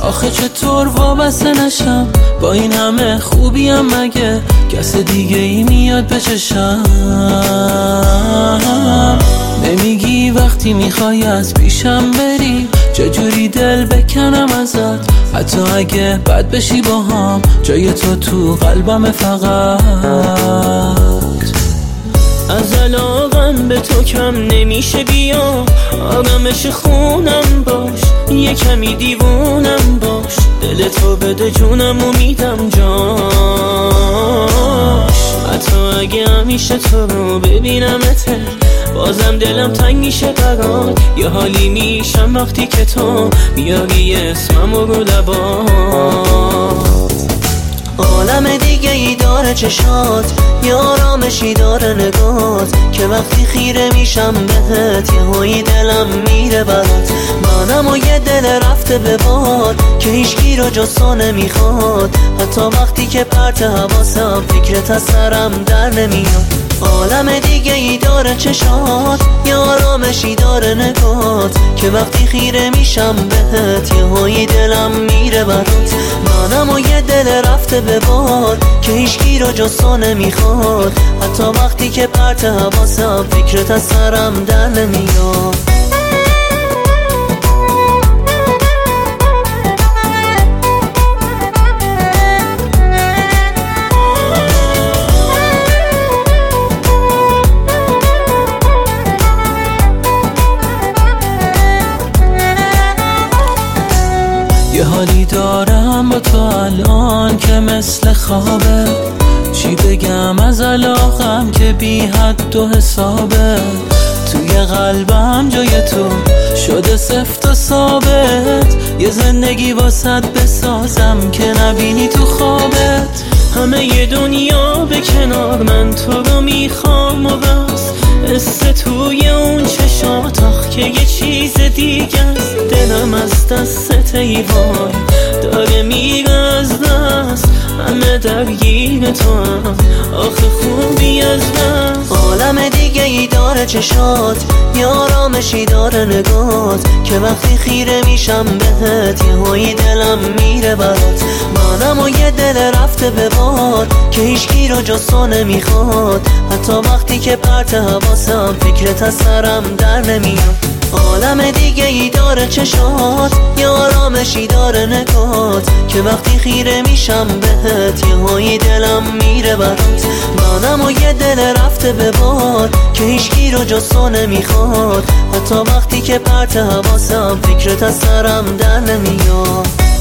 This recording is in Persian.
آخه چطور وابسته نشم با این همه خوبیم، مگه کس دیگه ای میاد به چشم؟ نمیگی وقتی میخوای از پیشم بری چجوری دل بکنم ازت، حتی اگه بد بشی با هم جای تو قلبم فقط. از علاقم به تو کم نمیشه، بیا آرامش خونم باش، یه کمی دیوونم باش، دل تو بده جونم و میدم جاش. حتی اگه همیشه تو رو ببینمت بازم دلم تنگ میشه برات، یه حالی میشم وقتی که تو میاری اسمم رو لبات. عالم دیگه ای داره چشات، یه آرامشی داره نگات، که وقتی خیره میشم بهت یه هایی دلم میره برات. منم و یه دل رفته به باد که هیچکی رو جز تو نمیخواد، حتی وقتی که پرت حواسم فکرت از سرم در نمیاد. عالم دیگه ای داره چشات، یه آرامشی داره نگات، که وقتی خیره میشم بهت یه هایی دلم میره برات. منم و یه دل رفته به باد که هیچکی رو جز تو نمیخواد، حتی وقتی که پرت حواسم فکرت از سرم در نمیاد. یه حالی دارم با تو الان که مثل خوابه، چی بگم از علاقم که بی حد و حسابه. توی قلبم جای تو شده سفت و ثابت، یه زندگی واسط بسازم که نبینی تو خوابت. همه یه دنیا به کنار، من تو رو میخوام و بس، قصه توی اون چشات آخ که یه چیز دیگه است. دلم از دست ای وای داره میره از دست، همه درگیر تو هم آخه خوبی از دست. عالم دیگه ای داره چشات، یه آرامشی داره نگات، که وقتی خیره میشم بهت یه هایی دلم میره برات. منم و یه دل رفته به باد که هیچکی رو جز تو نمیخواد، حتی وقتی که پرت حواسم فکرت از سرم در نمیاد. عالم دیگه ای داره چشات، یه آرامشی داره نگات، که وقتی خیره میشم بهت یه هایی دلم میره برات. منم و یه دل رفته به باد که هیچکی رو جز تو نمیخواد، حتی وقتی که پرت حواسم فکرت از سرم در نمیاد.